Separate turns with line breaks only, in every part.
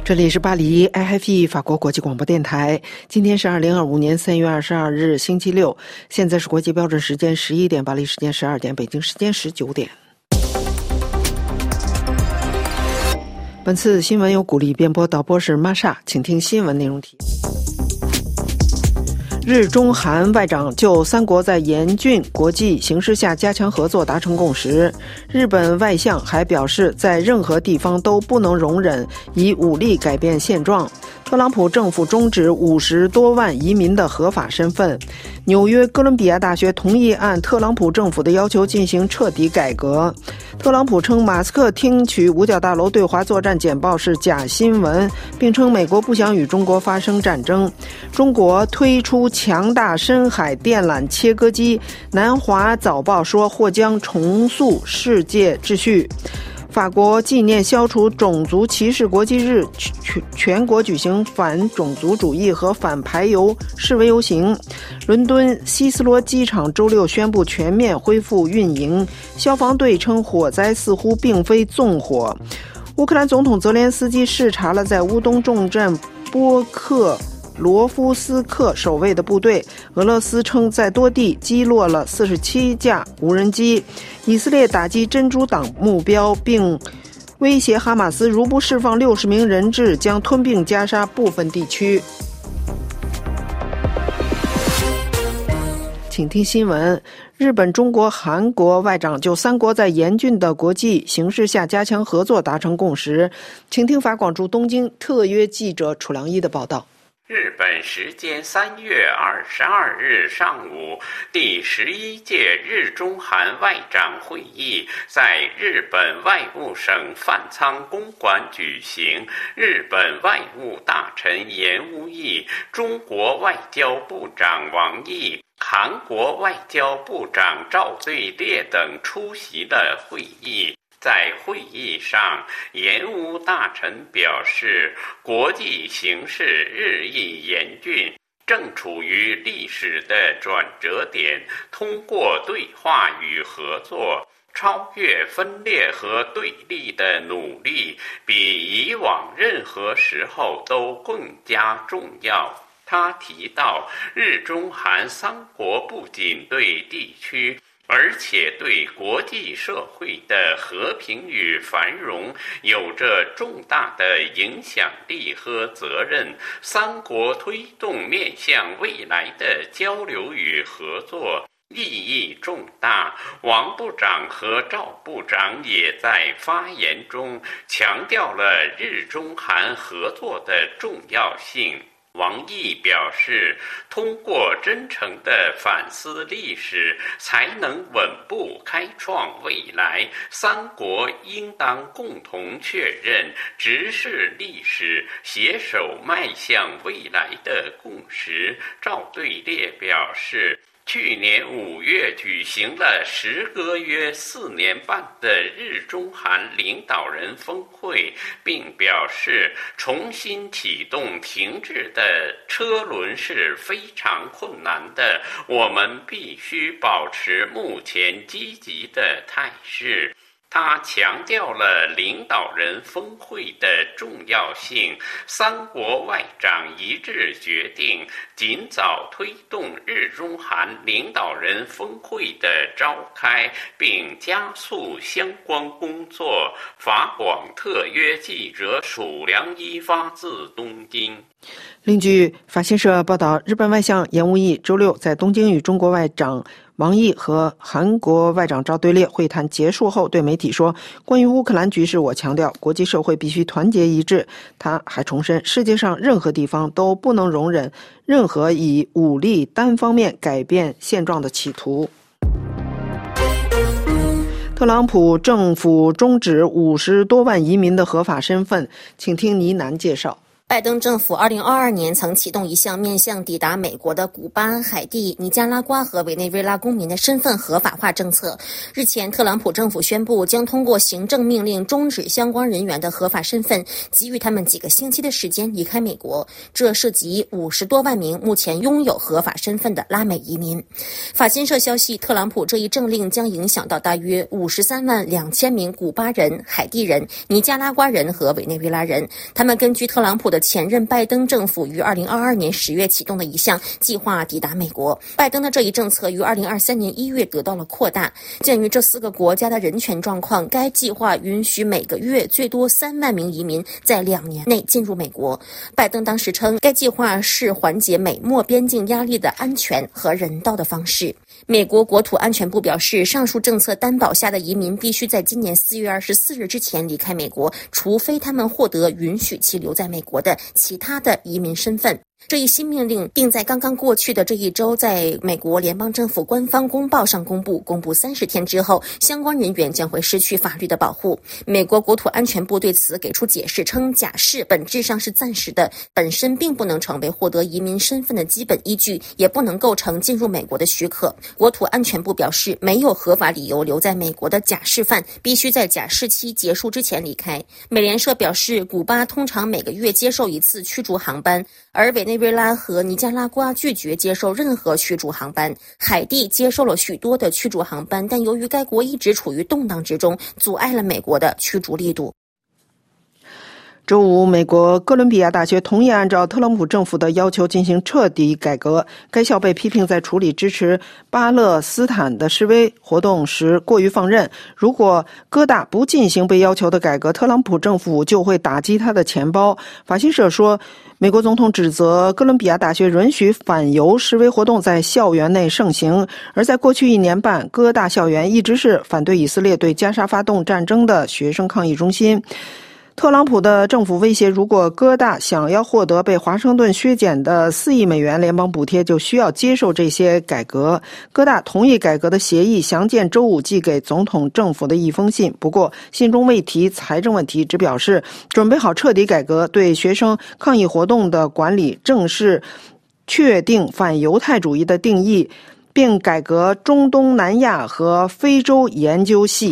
这里是巴黎 IFE 法国国际广播电台。今天是2025年3月22日星期六，现在是国际标准时间11点，巴黎时间12点，北京时间19点。本次新闻由古力编播，导播是玛莎，请听新闻内容题。日中韩外长就三国在严峻国际形势下加强合作达成共识。日本外相还表示，在任何地方都不能容忍以武力改变现状。特朗普政府终止50多万移民的合法身份。纽约哥伦比亚大学同意按特朗普政府的要求进行彻底改革。特朗普称马斯克听取五角大楼对华作战简报是假新闻，并称美国不想与中国发生战争。中国推出强大深海电缆切割机，南华早报说或将重塑世界秩序。法国纪念消除种族歧视国际日，全国举行反种族主义和反排犹示威游行。伦敦希斯罗机场周六宣布全面恢复运营，消防队称火灾似乎并非纵火。乌克兰总统泽连斯基视察了在乌东重镇波克罗夫斯克守卫的部队。俄罗斯称在多地击落了47架无人机。以色列打击真主党目标，并威胁哈马斯如不释放60名人质，将吞并加沙部分地区。请听新闻。日本、中国、韩国外长就三国在严峻的国际形势下加强合作达成共识。请听法广驻东京特约记者楚良一的报道。
日本时间3月22日上午，第11届日中韩外长会议在日本外务省饭仓公馆举行。日本外务大臣岩屋义、中国外交部长王毅、韩国外交部长赵对烈等出席了会议。在会议上，岩屋大臣表示，国际形势日益严峻，正处于历史的转折点，通过对话与合作，超越分裂和对立的努力，比以往任何时候都更加重要。他提到，日中韩三国不仅对地区，而且对国际社会的和平与繁荣有着重大的影响力和责任。三国推动面向未来的交流与合作意义重大。王部长和赵部长也在发言中强调了日中韩合作的重要性。王毅表示，通过真诚的反思历史，才能稳步开创未来。三国应当共同确认，直视历史，携手迈向未来的共识。赵对烈表示，去年5月举行了时隔约4年半的日中韩领导人峰会，并表示重新启动停滞的车轮是非常困难的，我们必须保持目前积极的态势。他强调了领导人峰会的重要性，三国外长一致决定尽早推动日中韩领导人峰会的召开，并加速相关工作。法广特约记者楚良一发自东京。
另据法新社报道，日本外相岩屋义周六在东京与中国外长王毅和韩国外长赵对烈会谈结束后对媒体说，关于乌克兰局势，我强调国际社会必须团结一致。他还重申，世界上任何地方都不能容忍任何以武力单方面改变现状的企图。特朗普政府终止50多万移民的合法身份，请听倪楠介绍。
拜登政府2022年曾启动一项面向抵达美国的古巴、海地、尼加拉瓜和委内瑞拉公民的身份合法化政策。日前，特朗普政府宣布将通过行政命令终止相关人员的合法身份，给予他们几个星期的时间离开美国。这涉及50多万名目前拥有合法身份的拉美移民。法新社消息，特朗普这一政令将影响到大约53万2千名古巴人、海地人、尼加拉瓜人和委内瑞拉人。他们根据特朗普的前任拜登政府于2022年10月启动的一项计划抵达美国。拜登的这一政策于2023年1月得到了扩大。鉴于这4个国家的人权状况，该计划允许每个月最多3万名移民在2年内进入美国。拜登当时称，该计划是缓解美墨边境压力的安全和人道的方式。美国国土安全部表示，上述政策担保下的移民必须在今年4月24日之前离开美国，除非他们获得允许其留在美国的其他的移民身份。这一新命令并在刚刚过去的这一周在美国联邦政府官方公报上公布30天之后，相关人员将会失去法律的保护。美国国土安全部对此给出解释，称假释本质上是暂时的，本身并不能成为获得移民身份的基本依据，也不能构成进入美国的许可。国土安全部表示，没有合法理由留在美国的假释犯必须在假释期结束之前离开。美联社表示，古巴通常每个月接受1次驱逐航班，而委内瑞拉和尼加拉瓜拒绝接受任何驱逐航班。海地接受了许多的驱逐航班，但由于该国一直处于动荡之中，阻碍了美国的驱逐力度。
周五，美国哥伦比亚大学同意按照特朗普政府的要求进行彻底改革。该校被批评在处理支持巴勒斯坦的示威活动时过于放任。如果哥大不进行被要求的改革，特朗普政府就会打击他的钱包。法新社说，美国总统指责哥伦比亚大学允许反犹示威活动在校园内盛行，而在过去1年半，哥大校园一直是反对以色列对加沙发动战争的学生抗议中心。特朗普的政府威胁，如果哥大想要获得被华盛顿削减的4亿美元联邦补贴，就需要接受这些改革。哥大同意改革的协议详见周五寄给总统政府的一封信，不过信中未提财政问题，只表示准备好彻底改革对学生抗议活动的管理，正式确定反犹太主义的定义，并改革中东南亚和非洲研究系。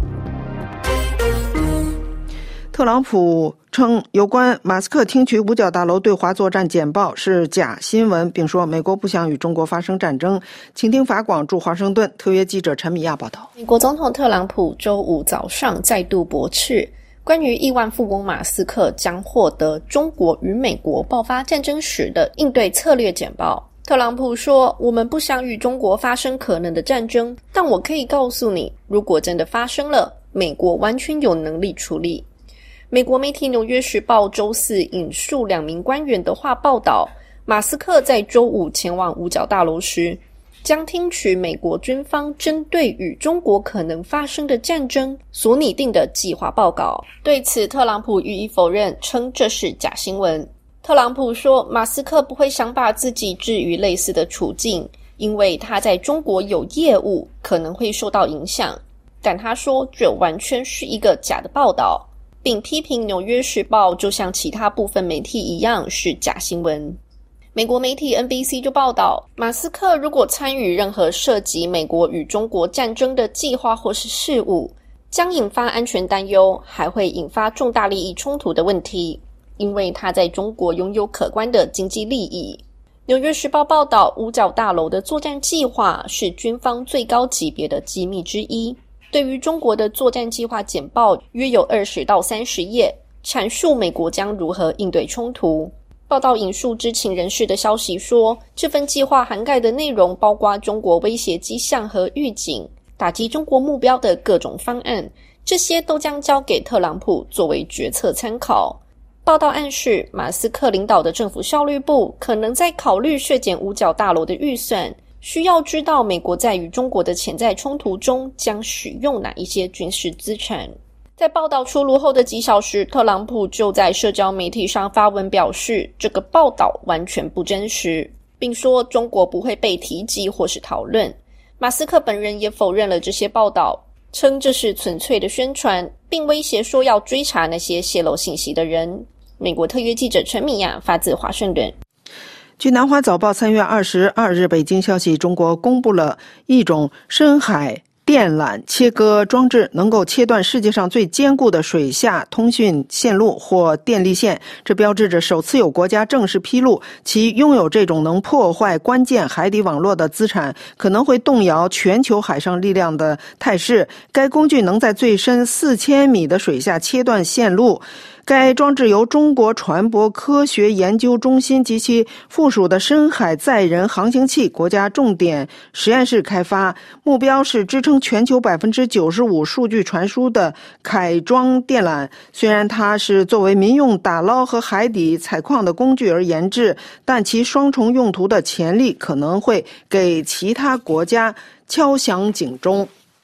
特朗普称有关马斯克听取五角大楼对华作战简报是假新闻，并说美国不想与中国发生战争。请听法广驻华盛顿特约记者陈米亚报道。
美国总统特朗普周五早上再度驳斥关于亿万富翁马斯克将获得中国与美国爆发战争时的应对策略简报。特朗普说，我们不想与中国发生可能的战争，但我可以告诉你，如果真的发生了，美国完全有能力处理。美国媒体《纽约时报》周四引述2名官员的话报道，马斯克在周五前往五角大楼时，将听取美国军方针对与中国可能发生的战争所拟定的计划报告。对此，特朗普予以否认，称这是假新闻。特朗普说，马斯克不会想把自己置于类似的处境，因为他在中国有业务，可能会受到影响。但他说，这完全是一个假的报道，并批评《纽约时报》就像其他部分媒体一样是假新闻。美国媒体 NBC 就报道，马斯克如果参与任何涉及美国与中国战争的计划或是事务，将引发安全担忧，还会引发重大利益冲突的问题，因为他在中国拥有可观的经济利益。纽约时报报道，五角大楼的作战计划是军方最高级别的机密之一。对于中国的作战计划简报约有20到30页，阐述美国将如何应对冲突。报道引述知情人士的消息说，这份计划涵盖的内容包括中国威胁迹象和预警，打击中国目标的各种方案，这些都将交给特朗普作为决策参考。报道暗示，马斯克领导的政府效率部可能在考虑削减五角大楼的预算，需要知道美国在与中国的潜在冲突中将使用哪一些军事资产。在报道出炉后的几小时，特朗普就在社交媒体上发文表示，这个报道完全不真实，并说中国不会被提及或是讨论。马斯克本人也否认了这些报道，称这是纯粹的宣传，并威胁说要追查那些泄露信息的人。 美国特约记者陈米亚发自华盛顿。
据南华早报3月22日北京消息，中国公布了一种深海电缆切割装置，能够切断世界上最坚固的水下通讯线路或电力线。这标志着首次有国家正式披露其拥有这种能破坏关键海底网络的资产，可能会动摇全球海上力量的态势。该工具能在最深4000米的水下切断线路。该装置由中国船舶科学研究中心及其附属的深海载人航行器国家重点实验室开发，目标是支撑全球 95% 数据传输的凯装电缆。虽然它是作为民用打捞和海底采矿的工具而研制，但其双重用途的潜力可能会给其他国家敲响警钟。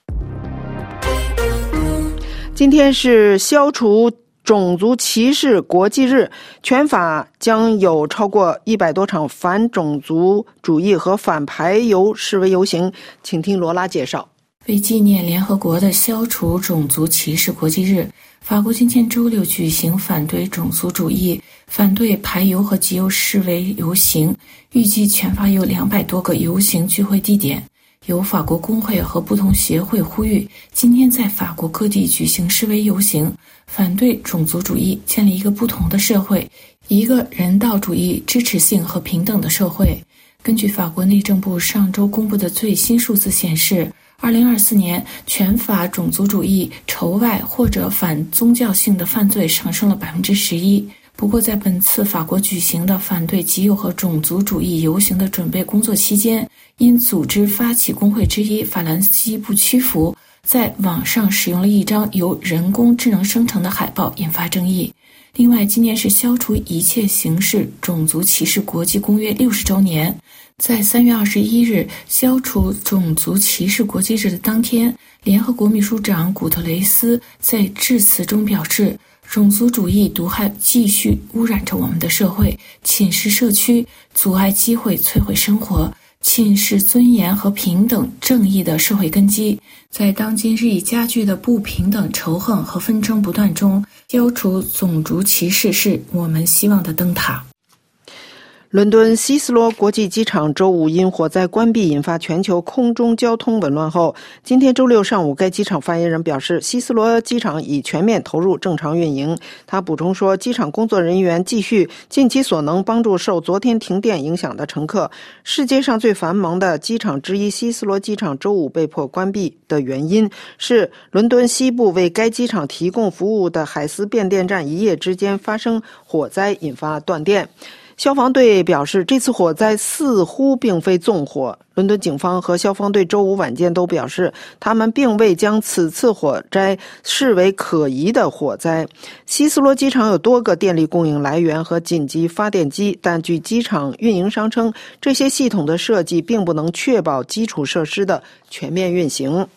今天是消除种族歧视国际日，全法将有超过100多场反种族主义和反排犹示威游行。请听罗拉介绍。
为纪念联合国的消除种族歧视国际日，法国今天周六举行反对种族主义、反对排犹和极右示威游行，预计全法有200多个游行聚会地点。由法国工会和不同协会呼吁，今天在法国各地举行示威游行，反对种族主义，建立一个不同的社会，一个人道主义、支持性和平等的社会。根据法国内政部上周公布的最新数字显示，2024年全法种族主义、仇外或者反宗教性的犯罪上升了11%。不过，在本次法国举行的反对极右和种族主义游行的准备工作期间，因组织发起工会之一法兰西不屈服，在网上使用了一张由人工智能生成的海报，引发争议。另外，今年是消除一切形式种族歧视国际公约60周年。在3月21日消除种族歧视国际日的当天，联合国秘书长古特雷斯在致辞中表示，种族主义毒害继续污染着我们的社会，侵蚀社区，阻碍机会，摧毁生活，侵蚀尊严和平等正义的社会根基。在当今日益加剧的不平等、仇恨和纷争不断中，消除种族歧视是我们希望的灯塔。
伦敦希斯罗国际机场周五因火灾关闭，引发全球空中交通紊乱后，今天周六上午，该机场发言人表示，希斯罗机场已全面投入正常运营。他补充说，机场工作人员继续尽其所能帮助受昨天停电影响的乘客。世界上最繁忙的机场之一希斯罗机场周五被迫关闭的原因是伦敦西部为该机场提供服务的海斯变电站一夜之间发生火灾，引发断电。消防队表示，这次火灾似乎并非纵火。伦敦警方和消防队周五晚间都表示，他们并未将此次火灾视为可疑的火灾。希斯罗机场有多个电力供应来源和紧急发电机，但据机场运营商称，这些系统的设计并不能确保基础设施的全面运行。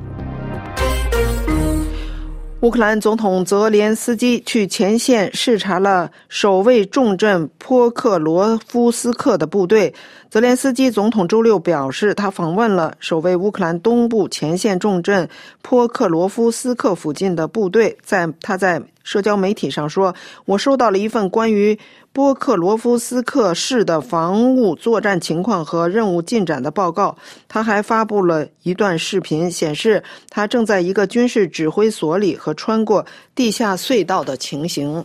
乌克兰总统泽连斯基去前线视察了守卫重镇波克罗夫斯克的部队。泽连斯基总统周六表示，他访问了守卫乌克兰东部前线重镇波克罗夫斯克附近的部队。他在社交媒体上说，我收到了一份关于波克罗夫斯克市的防务作战情况和任务进展的报告。他还发布了一段视频，显示他正在一个军事指挥所里和穿过地下隧道的情形。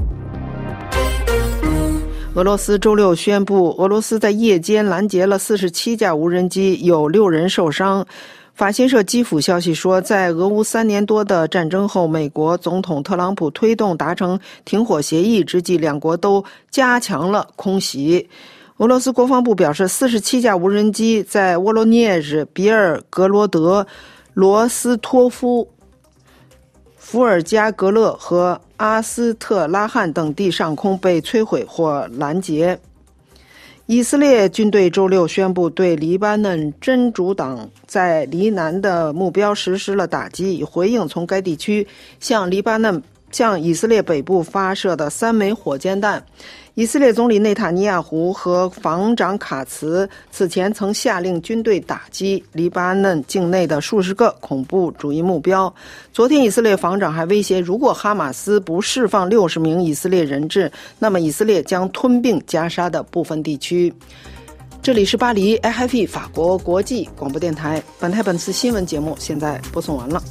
俄罗斯周六宣布，俄罗斯在夜间拦截了47架无人机，有6人受伤。法新社基辅消息说，在俄乌3年多的战争后，美国总统特朗普推动达成停火协议之际，两国都加强了空袭。俄罗斯国防部表示，47架无人机在沃罗涅日、比尔格罗德、罗斯托夫、伏尔加格勒和阿斯特拉罕等地上空被摧毁或拦截。以色列军队周六宣布对黎巴嫩真主党在黎南的目标实施了打击，以回应从该地区向黎巴嫩向以色列北部发射的3枚火箭弹。以色列总理内塔尼亚胡和防长卡茨此前曾下令军队打击黎巴嫩境内的数十个恐怖主义目标。昨天以色列防长还威胁，如果哈马斯不释放60名以色列人质，那么以色列将吞并加沙的部分地区。这里是巴黎 AFP 法国国际广播电台，本次新闻节目现在播送完了。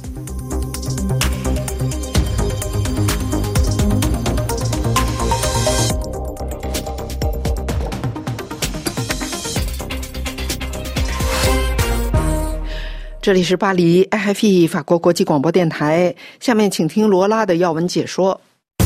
这里是巴黎 AFP 法国国际广播电台，下面请听罗拉的要闻解说。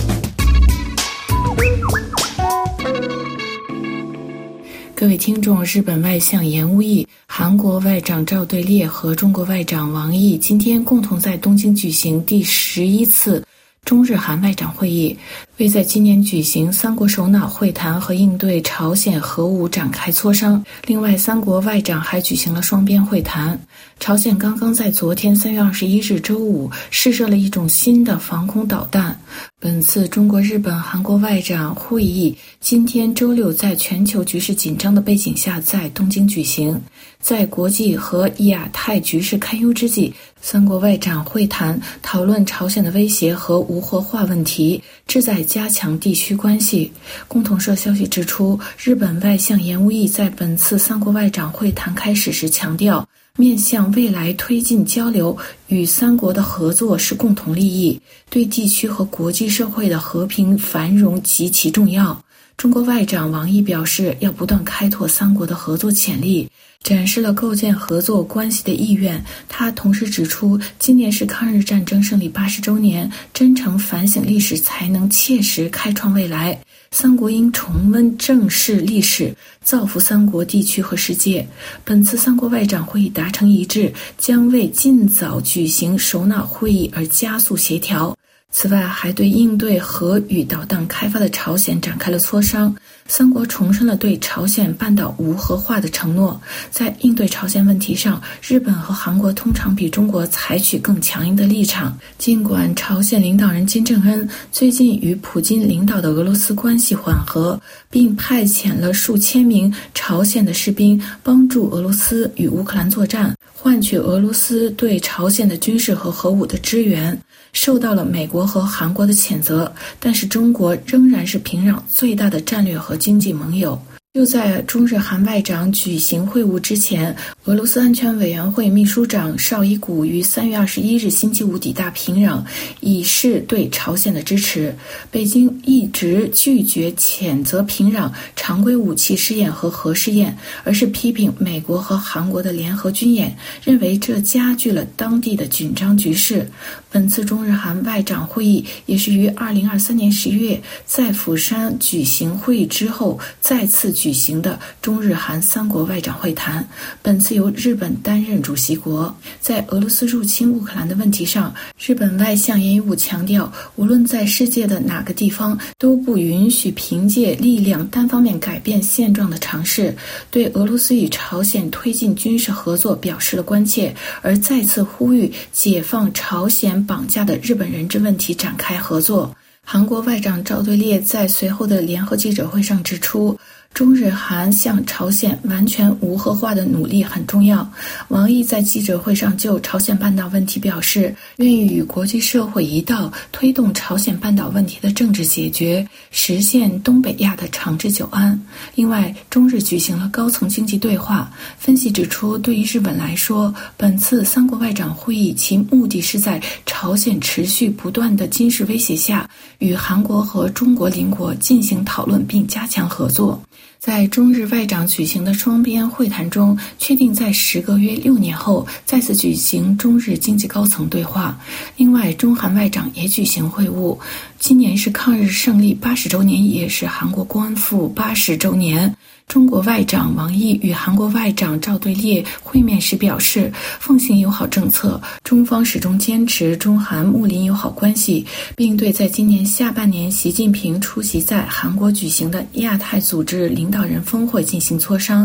各位听众，日本外相岩屋义、韩国外长赵对烈和中国外长王毅今天共同在东京举行第11次中日韩外长会议，为在今年举行三国首脑会谈和应对朝鲜核武展开磋商。另外，三国外长还举行了双边会谈。朝鲜刚刚在昨天3月21日周五试射了一种新的防空导弹。本次中国、日本、韩国外长会议今天周六在全球局势紧张的背景下在东京举行。在国际和亚太局势堪忧之际，三国外长会谈讨论朝鲜的威胁和无核化问题，旨在加强地区关系。共同社消息指出，日本外相岩屋义在本次三国外长会谈开始时强调，面向未来推进交流与三国的合作是共同利益，对地区和国际社会的和平繁荣极其重要。中国外长王毅表示，要不断开拓三国的合作潜力，展示了构建合作关系的意愿。他同时指出，今年是抗日战争胜利80周年，真诚反省历史才能切实开创未来。三国应重温正视历史，造福三国地区和世界。本次三国外长会议达成一致，将为尽早举行首脑会议而加速协调。此外，还对应对核与导弹开发的朝鲜展开了磋商。三国重申了对朝鲜半岛无核化的承诺。在应对朝鲜问题上，日本和韩国通常比中国采取更强硬的立场。尽管朝鲜领导人金正恩最近与普京领导的俄罗斯关系缓和，并派遣了数千名朝鲜的士兵帮助俄罗斯与乌克兰作战，换取俄罗斯对朝鲜的军事和核武的支援，受到了美国和韩国的谴责，但是中国仍然是平壤最大的战略和经济盟友。就在中日韩外长举行会晤之前，俄罗斯安全委员会秘书长绍伊古于3月21日星期五抵达平壤，以示对朝鲜的支持。北京一直拒绝谴责平壤常规武器试验和核试验，而是批评美国和韩国的联合军演，认为这加剧了当地的紧张局势。本次中日韩外长会议也是于2023年11月在釜山举行会议之后再次举行的中日韩三国外长会谈，本次由日本担任主席国。在俄罗斯入侵乌克兰的问题上，日本外相岩屋强调，无论在世界的哪个地方，都不允许凭借力量单方面改变现状的尝试，对俄罗斯与朝鲜推进军事合作表示了关切，而再次呼吁解放朝鲜绑架的日本人质问题展开合作。韩国外长赵对烈在随后的联合记者会上指出，中日韩向朝鲜完全无核化的努力很重要。王毅在记者会上就朝鲜半岛问题表示，愿意与国际社会一道推动朝鲜半岛问题的政治解决，实现东北亚的长治久安。另外，中日举行了高层经济对话。分析指出，对于日本来说，本次三国外长会议其目的是在朝鲜持续不断的军事威胁下，与韩国和中国邻国进行讨论并加强合作。在中日外长举行的双边会谈中，确定在时隔约6年后再次举行中日经济高层对话。另外，中韩外长也举行会晤。今年是抗日胜利80周年，也是韩国光复80周年。中国外长王毅与韩国外长赵对烈会面时表示，奉行友好政策，中方始终坚持中韩睦邻友好关系，并对在今年下半年习近平出席在韩国举行的亚太组织领导人峰会进行磋商。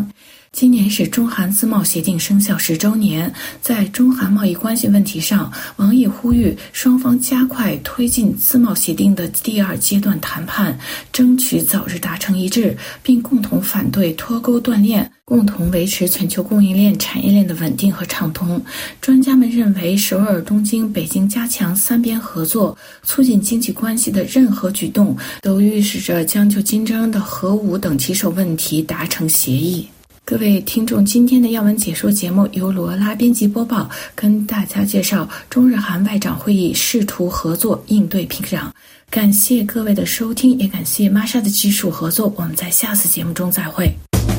今年是中韩自贸协定生效10周年，在中韩贸易关系问题上，王毅呼吁双方加快推进自贸协定的第2阶段谈判，争取早日达成一致，并共同反对脱钩断链，共同维持全球供应链产业链的稳定和畅通。专家们认为，首尔、东京、北京加强3边合作，促进经济关系的任何举动，都预示着将就金正恩的核武等棘手问题达成协议。各位听众，今天的要闻解说节目由罗拉编辑播报，跟大家介绍中日韩外长会议试图合作应对平壤。感谢各位的收听，也感谢玛莎的技术合作，我们在下次节目中再会。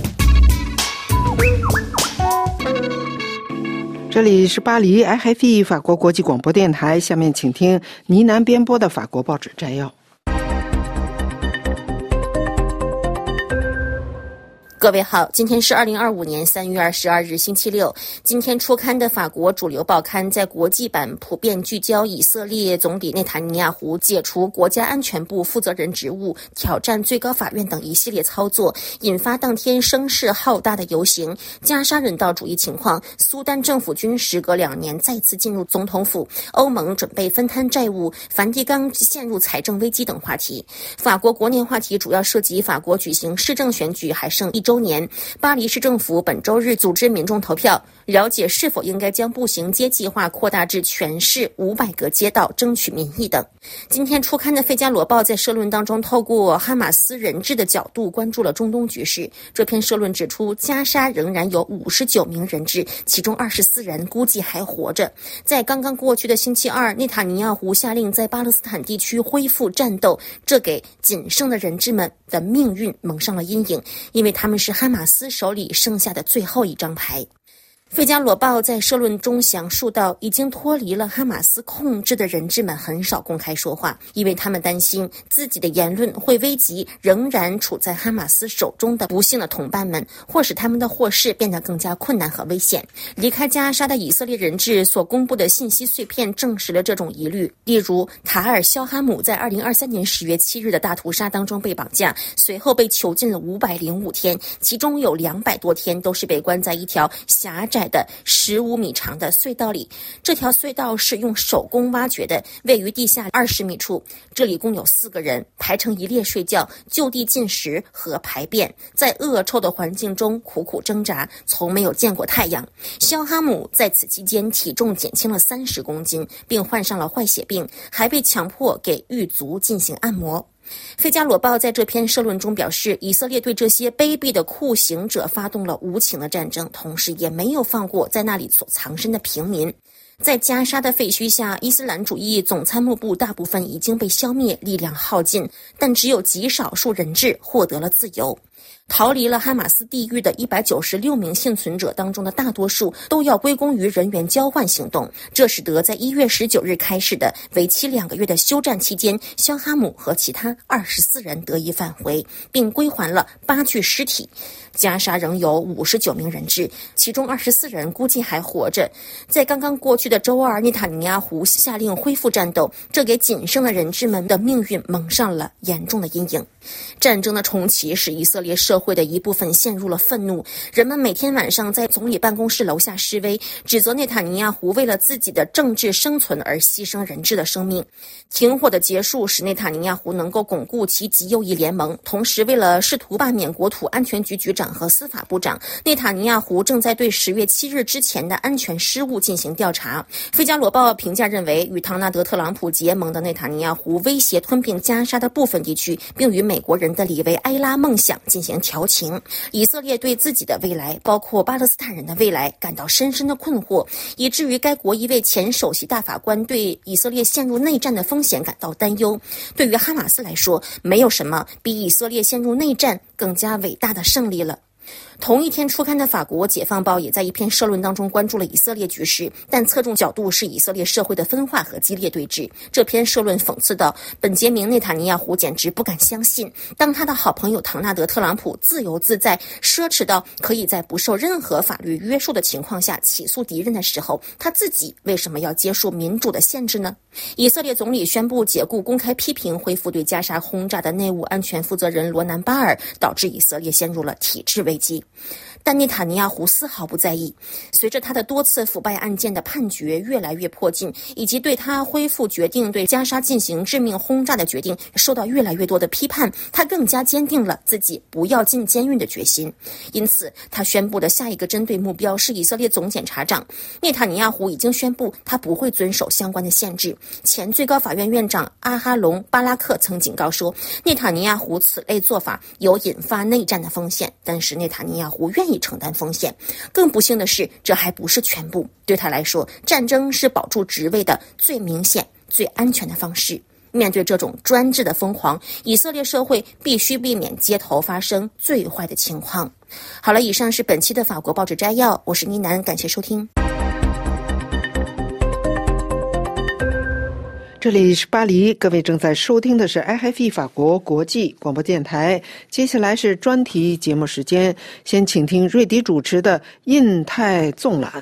这里是巴黎 RFI 法国国际广播电台，下面请听呢喃编播的法国报纸摘要。
各位好，今天是2025年3月22日星期六。今天出刊的法国主流报刊在国际版普遍聚焦以色列总理内塔尼亚胡解除国家安全部负责人职务、挑战最高法院等一系列操作，引发当天声势浩大的游行、加沙人道主义情况、苏丹政府军时隔2年再次进入总统府、欧盟准备分摊债务、梵蒂冈陷入财政危机等话题。法国国内话题主要涉及法国举行市政选举还剩1周年，巴黎市政府本周日组织民众投票，了解是否应该将步行街计划扩大至全市500个街道，争取民意等。今天出刊的《费加罗报》在社论当中透过哈马斯人质的角度关注了中东局势。这篇社论指出，加沙仍然有59名人质，其中24人估计还活着。在刚刚过去的星期二，内塔尼亚胡下令在巴勒斯坦地区恢复战斗，这给仅剩的人质们的命运蒙上了阴影，因为他们是哈马斯手里剩下的最后一张牌。费加罗报在社论中详述到，已经脱离了哈马斯控制的人质们很少公开说话，因为他们担心自己的言论会危及仍然处在哈马斯手中的不幸的同伴们，或使他们的获释变得更加困难和危险。离开加沙的以色列人质所公布的信息碎片证实了这种疑虑，例如塔尔·肖哈姆在2023年10月7日的大屠杀当中被绑架，随后被囚禁了505天，其中有200多天都是被关在一条狭窄的15米长的隧道里。这条隧道是用手工挖掘的，位于地下20米处。这里共有4个人排成一列睡觉，就地进食和排便，在恶臭的环境中苦苦挣扎，从没有见过太阳。肖哈姆在此期间体重减轻了30公斤，并患上了坏血病，还被强迫给狱卒进行按摩。费加罗报在这篇社论中表示，以色列对这些卑鄙的酷刑者发动了无情的战争，同时也没有放过在那里所藏身的平民。在加沙的废墟下，伊斯兰主义总参谋部大部分已经被消灭，力量耗尽，但只有极少数人质获得了自由。逃离了哈马斯地狱的196名幸存者当中的大多数都要归功于人员交换行动，这使得在1月19日开始的为期2个月的休战期间，肖哈姆和其他24人得以返回，并归还了8具尸体。加沙仍有59名人质，其中24人估计还活着。在刚刚过去的周二，内塔尼亚胡下令恢复战斗，这给仅剩的人质们的命运蒙上了严重的阴影。战争的重启使以色列社会的一部分陷入了愤怒，人们每天晚上在总理办公室楼下示威，指责内塔尼亚胡为了自己的政治生存而牺牲人质的生命。停火的结束使内塔尼亚胡能够巩固其极右翼联盟，同时为了试图罢免国土安全局局长和司法部长，内塔尼亚胡正在对10月7日之前的安全失误进行调查。费加罗报评价认为，与唐纳德·特朗普结盟的内塔尼亚胡威胁吞并加沙的部分地区，并与美国人的里维埃拉梦想进行调情。以色列对自己的未来，包括巴勒斯坦人的未来，感到深深的困惑，以至于该国一位前首席大法官对以色列陷入内战的风险感到担忧。对于哈马斯来说，没有什么比以色列陷入内战更加伟大的胜利了。同一天出刊的法国《解放报》也在一篇社论当中关注了以色列局势，但侧重角度是以色列社会的分化和激烈对峙。这篇社论讽刺道，本杰明·内塔尼亚胡简直不敢相信，当他的好朋友唐纳德·特朗普自由自在、奢侈到可以在不受任何法律约束的情况下起诉敌人的时候，他自己为什么要接受民主的限制呢？以色列总理宣布解雇公开批评恢复对加沙轰炸的内务安全负责人罗南巴尔，导致以色列陷入了体制危机。 但内塔尼亚胡丝毫不在意。随着他的多次腐败案件的判决越来越迫近，以及对他恢复决定对加沙进行致命轰炸的决定受到越来越多的批判，他更加坚定了自己不要进监狱的决心。因此，他宣布的下一个针对目标是以色列总检察长。内塔尼亚胡已经宣布他不会遵守相关的限制。前最高法院院长阿哈隆·巴拉克曾警告说，内塔尼亚胡此类做法有引发内战的风险，但是内塔尼亚胡愿意承担风险。更不幸的是，这还不是全部。对他来说，战争是保住职位的最明显、最安全的方式。面对这种专制的疯狂，以色列社会必须避免街头发生最坏的情况。好了，以上是本期的法国报纸摘要，我是妮南，感谢收听。
这里是巴黎，各位正在收听的是 IFI 法国国际广播电台。接下来是专题节目时间，先请听瑞迪主持的印太纵览。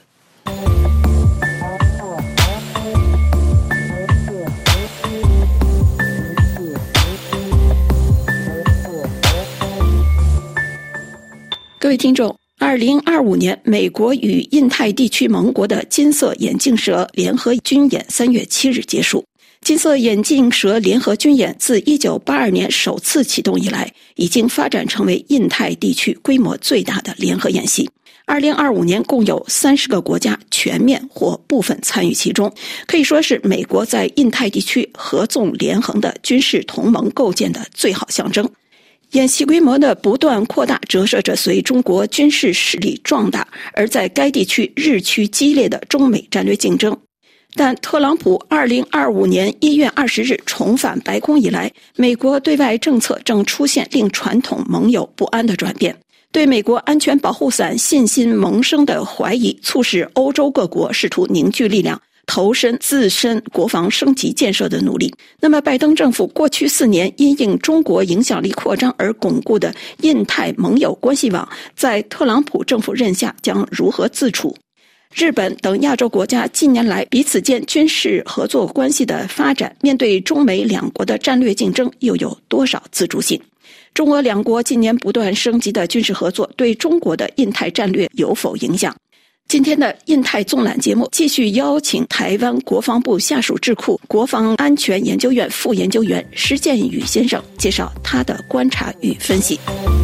各位听众，2025年美国与印太地区盟国的金色眼镜蛇联合军演3月7日结束。金色眼镜蛇联合军演自1982年首次启动以来，已经发展成为印太地区规模最大的联合演习。2025年共有30个国家全面或部分参与其中，可以说是美国在印太地区合纵连横的军事同盟构建的最好象征。演习规模的不断扩大折射着随中国军事实力壮大而在该地区日趋激烈的中美战略竞争。但特朗普2025年1月20日重返白宫以来，美国对外政策正出现令传统盟友不安的转变。对美国安全保护伞信心萌生的怀疑，促使欧洲各国试图凝聚力量，投身自身国防升级建设的努力。那么拜登政府过去4年因应中国影响力扩张而巩固的印太盟友关系网，在特朗普政府任下将如何自处？日本等亚洲国家近年来彼此间军事合作关系的发展，面对中美两国的战略竞争又有多少自主性？中俄两国近年不断升级的军事合作对中国的印太战略有否影响？今天的印太纵览节目继续邀请台湾国防部下属智库国防安全研究院副研究员施建宇先生介绍他的观察与分析。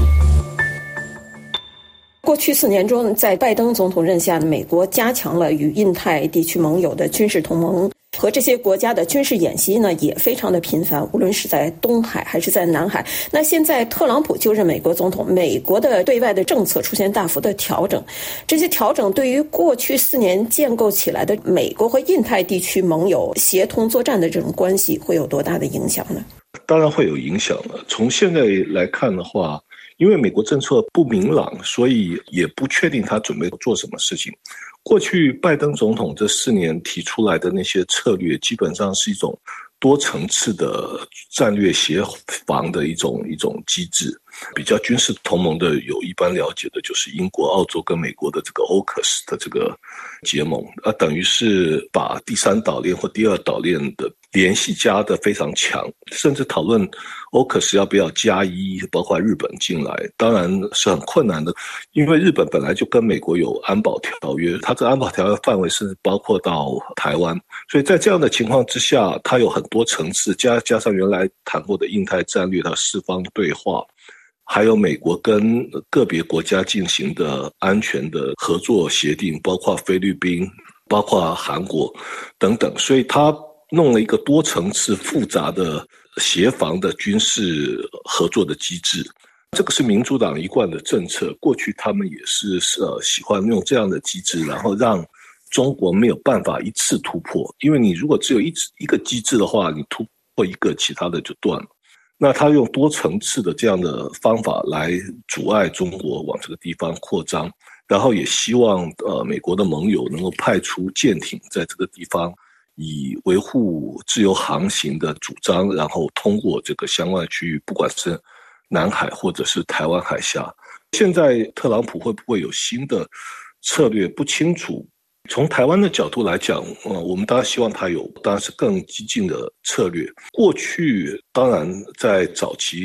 过去4年中，在拜登总统任下，美国加强了与印太地区盟友的军事同盟，和这些国家的军事演习呢也非常的频繁，无论是在东海还是在南海。那现在特朗普就任美国总统，美国的对外的政策出现大幅的调整，这些调整对于过去4年建构起来的美国和印太地区盟友协同作战的这种关系会有多大的影响呢？
当然会有影响了。从现在来看的话，因为美国政策不明朗，所以也不确定他准备做什么事情。过去拜登总统这4年提出来的那些策略，基本上是一种多层次的战略协防的一种机制。比较军事同盟的有一般了解的就是英国、澳洲跟美国的这个 AUKUS 的这个结盟，等于是把第3岛链或第2岛链的联系加得非常强，甚至讨论 AUKUS 要不要加1，包括日本进来，当然是很困难的，因为日本本来就跟美国有安保条约，它这安保条约范围是包括到台湾，所以在这样的情况之下，它有很多层次，加上原来谈过的印太战略，它4方对话，还有美国跟个别国家进行的安全的合作协定，包括菲律宾，包括韩国等等，所以他弄了一个多层次复杂的协防的军事合作的机制。这个是民主党一贯的政策，过去他们也是喜欢用这样的机制，然后让中国没有办法一次突破，因为你如果只有一个机制的话，你突破一个，其他的就断了。那他用多层次的这样的方法来阻碍中国往这个地方扩张，然后也希望美国的盟友能够派出舰艇在这个地方，以维护自由航行的主张，然后通过这个相关的区域，不管是南海或者是台湾海峡。现在特朗普会不会有新的策略不清楚。从台湾的角度来讲，我们当然希望他有，当然是更激进的策略。过去当然在早期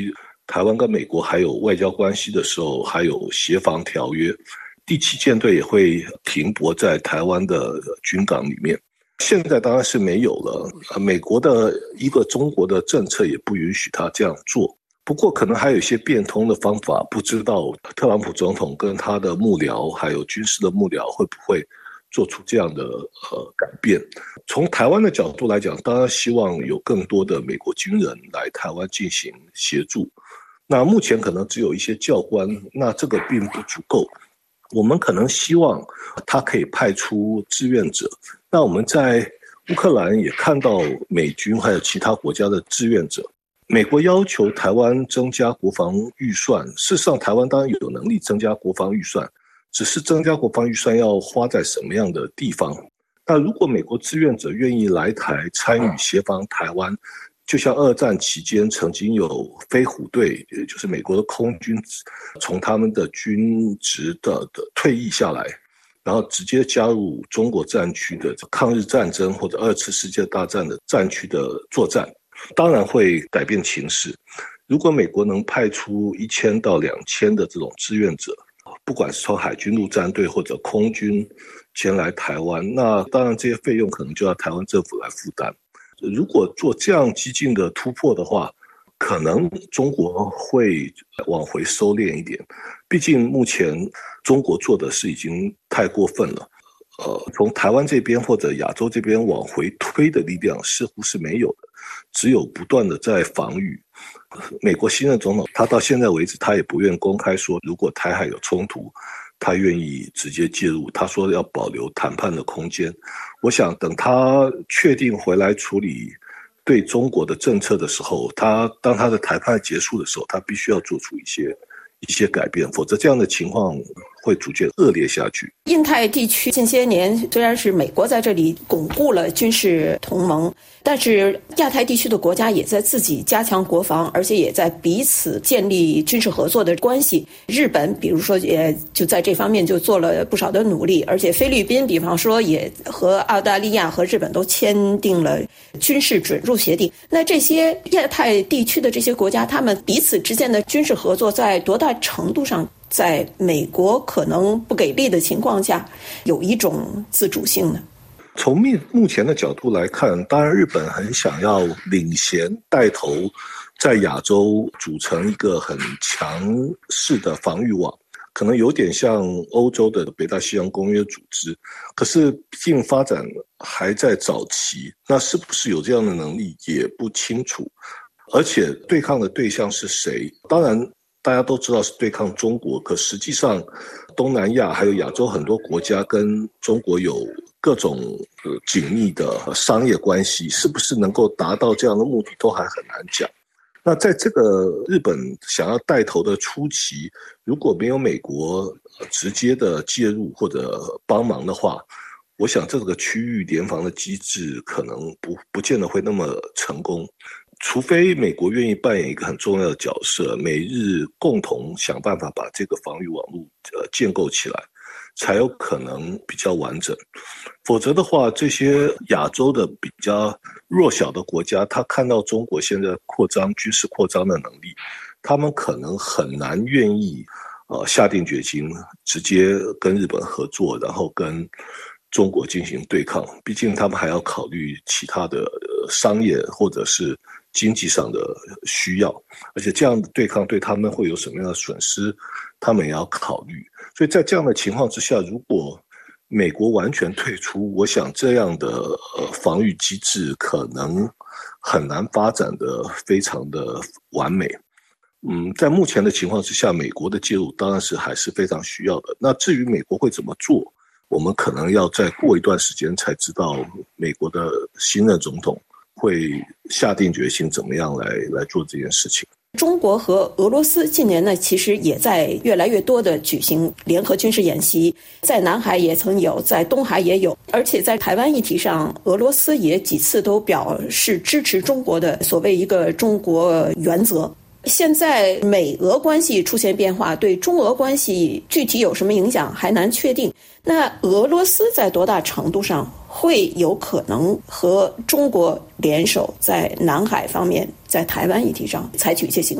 台湾跟美国还有外交关系的时候，还有协防条约，第7舰队也会停泊在台湾的军港里面。现在当然是没有了，美国的一个中国的政策也不允许他这样做。不过可能还有一些变通的方法，不知道特朗普总统跟他的幕僚还有军事的幕僚会不会做出这样的改变。从台湾的角度来讲，当然希望有更多的美国军人来台湾进行协助。那目前可能只有一些教官，那这个并不足够。我们可能希望他可以派出志愿者。那我们在乌克兰也看到美军还有其他国家的志愿者。美国要求台湾增加国防预算，事实上台湾当然有能力增加国防预算，只是增加国防预算要花在什么样的地方。那如果美国志愿者愿意来台参与协防台湾，就像2战期间曾经有飞虎队，也就是美国的空军从他们的军职的退役下来，然后直接加入中国战区的抗日战争或者2次世界大战的战区的作战，当然会改变情势。如果美国能派出1000到2000的这种志愿者，不管是从海军陆战队或者空军前来台湾，那当然这些费用可能就要台湾政府来负担。如果做这样激进的突破的话，可能中国会往回收敛一点，毕竟目前中国做的是已经太过分了。从台湾这边或者亚洲这边往回推的力量似乎是没有的，只有不断的在防御。美国新任总统他到现在为止他也不愿公开说如果台海有冲突他愿意直接介入，他说要保留谈判的空间。我想等他确定回来处理对中国的政策的时候，当他的谈判结束的时候，他必须要做出一些改变，否则这样的情况会逐渐恶劣下去。
印太地区近些年虽然是美国在这里巩固了军事同盟，但是亚太地区的国家也在自己加强国防，而且也在彼此建立军事合作的关系。日本比如说也就在这方面就做了不少的努力，而且菲律宾比方说也和澳大利亚和日本都签订了军事准入协定。那这些亚太地区的这些国家，他们彼此之间的军事合作在多大程度上在美国可能不给力的情况下有一种自主性呢？
从目前的角度来看，当然日本很想要领衔带头在亚洲组成一个很强势的防御网，可能有点像欧洲的北大西洋公约组织，可是毕竟发展还在早期，那是不是有这样的能力也不清楚。而且对抗的对象是谁，当然大家都知道是对抗中国，可实际上东南亚还有亚洲很多国家跟中国有各种紧密的商业关系，是不是能够达到这样的目的都还很难讲。那在这个日本想要带头的初期，如果没有美国直接的介入或者帮忙的话，我想这个区域联防的机制可能不见得会那么成功。除非美国愿意扮演一个很重要的角色，美日共同想办法把这个防御网络建构起来，才有可能比较完整。否则的话，这些亚洲的比较弱小的国家，他看到中国现在军事扩张的能力，他们可能很难愿意下定决心直接跟日本合作，然后跟中国进行对抗。毕竟他们还要考虑其他的商业或者是经济上的需要，而且这样的对抗对他们会有什么样的损失，他们也要考虑。所以在这样的情况之下，如果美国完全退出，我想这样的防御机制可能很难发展的非常的完美。在目前的情况之下，美国的介入当然是还是非常需要的。那至于美国会怎么做，我们可能要再过一段时间才知道美国的新任总统会下定决心怎么样来做这件事情。
中国和俄罗斯近年呢，其实也在越来越多的举行联合军事演习，在南海也曾有，在东海也有，而且在台湾议题上，俄罗斯也几次都表示支持中国的所谓一个中国原则。现在美俄关系出现变化，对中俄关系具体有什么影响还难确定。那俄罗斯在多大程度上会有可能和中国联手在南海方面，在台湾议题上采取一些行动？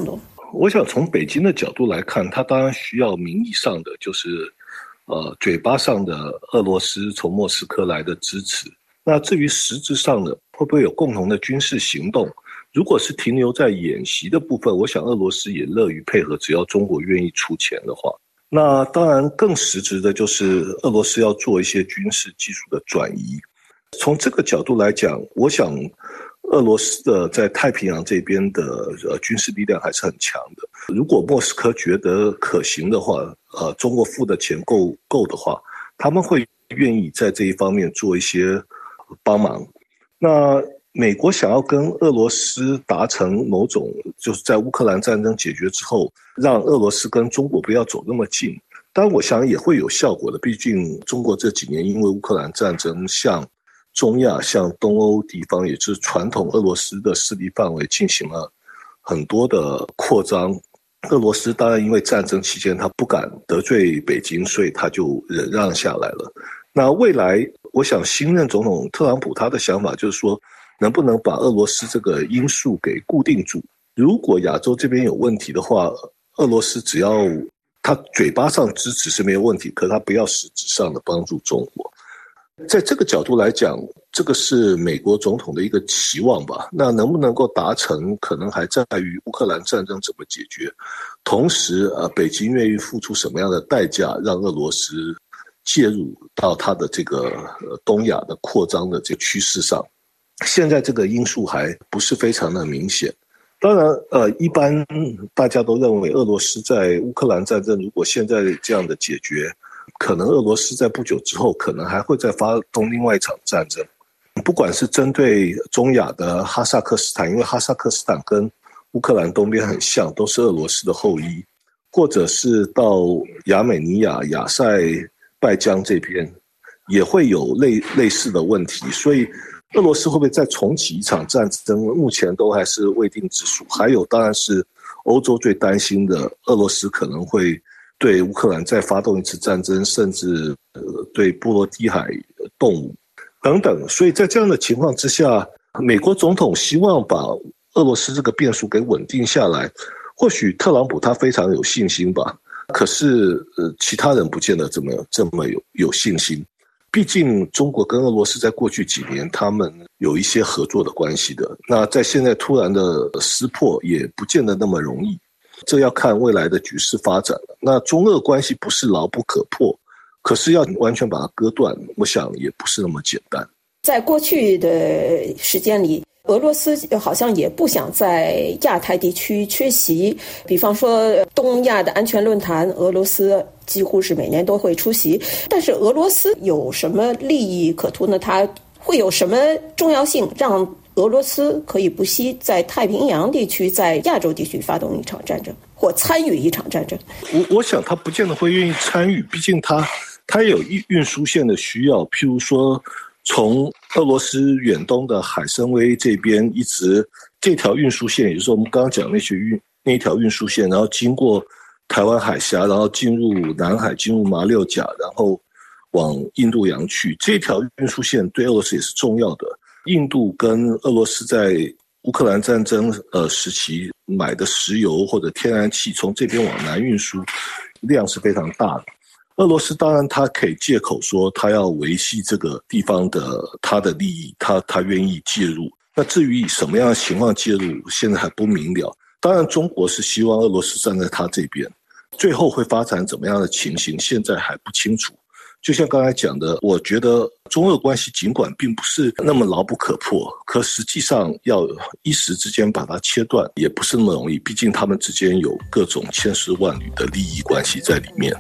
我想从北京的角度来看，他当然需要名义上的，就是嘴巴上的俄罗斯从莫斯科来的支持。那至于实质上的会不会有共同的军事行动，如果是停留在演习的部分，我想俄罗斯也乐于配合，只要中国愿意出钱的话。那当然更实质的就是俄罗斯要做一些军事技术的转移。从这个角度来讲，我想俄罗斯的在太平洋这边的军事力量还是很强的。如果莫斯科觉得可行的话，中国付的钱够的话，他们会愿意在这一方面做一些帮忙。那美国想要跟俄罗斯达成某种，就是在乌克兰战争解决之后，让俄罗斯跟中国不要走那么近，当然我想也会有效果的。毕竟中国这几年因为乌克兰战争，向中亚、向东欧地方，也就是传统俄罗斯的势力范围进行了很多的扩张。俄罗斯当然因为战争期间他不敢得罪北京，所以他就忍让下来了。那未来我想新任总统特朗普他的想法就是说，能不能把俄罗斯这个因素给固定住。如果亚洲这边有问题的话，俄罗斯只要他嘴巴上支持是没有问题，可他不要实质上的帮助中国。在这个角度来讲，这个是美国总统的一个期望吧。那能不能够达成，可能还在于乌克兰战争怎么解决，同时北京愿意付出什么样的代价，让俄罗斯介入到他的这个东亚的扩张的这个趋势上。现在这个因素还不是非常的明显。当然一般大家都认为俄罗斯在乌克兰战争如果现在这样的解决，可能俄罗斯在不久之后可能还会再发动另外一场战争，不管是针对中亚的哈萨克斯坦，因为哈萨克斯坦跟乌克兰东边很像，都是俄罗斯的后裔，或者是到亚美尼亚、亚塞拜疆这边也会有类似的问题。所以俄罗斯会不会再重启一场战争，目前都还是未定之数。还有当然是欧洲最担心的，俄罗斯可能会对乌克兰再发动一次战争，甚至对波罗的海动武等等。所以在这样的情况之下，美国总统希望把俄罗斯这个变数给稳定下来。或许特朗普他非常有信心吧，可是其他人不见得这么有信心。毕竟中国跟俄罗斯在过去几年他们有一些合作的关系的，那在现在突然的撕破也不见得那么容易，这要看未来的局势发展了。那中俄关系不是牢不可破，可是要完全把它割断，我想也不是那么简单。
在过去的时间里，俄罗斯好像也不想在亚太地区缺席，比方说东亚的安全论坛，俄罗斯几乎是每年都会出席。但是俄罗斯有什么利益可图呢？它会有什么重要性让俄罗斯可以不惜在太平洋地区、在亚洲地区发动一场战争，或参与一场战争？
我想他不见得会愿意参与，毕竟他也有运输线的需要，譬如说从俄罗斯远东的海参崴这边一直这条运输线，也就是我们刚刚讲那一条运输线，然后经过台湾海峡，然后进入南海，进入马六甲，然后往印度洋去。这条运输线对俄罗斯也是重要的。印度跟俄罗斯在乌克兰战争时期买的石油或者天然气，从这边往南运输量是非常大的。俄罗斯当然他可以借口说他要维系这个地方的他的利益，他愿意介入。那至于以什么样的情况介入，现在还不明了。当然中国是希望俄罗斯站在他这边，最后会发展怎么样的情形现在还不清楚。就像刚才讲的，我觉得中俄关系尽管并不是那么牢不可破，可实际上要一时之间把它切断也不是那么容易，毕竟他们之间有各种千丝万缕的利益关系在里面。